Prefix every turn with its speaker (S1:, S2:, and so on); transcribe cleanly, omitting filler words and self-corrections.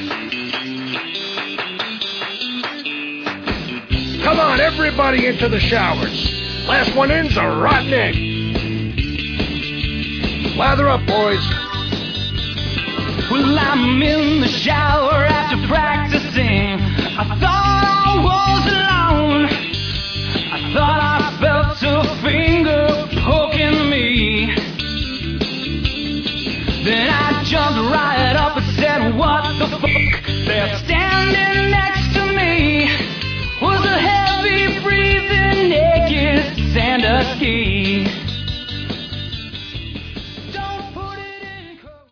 S1: Come on, everybody into the showers. Last one in's a rotten egg. Lather up, boys.
S2: Well, I'm in the shower after practicing.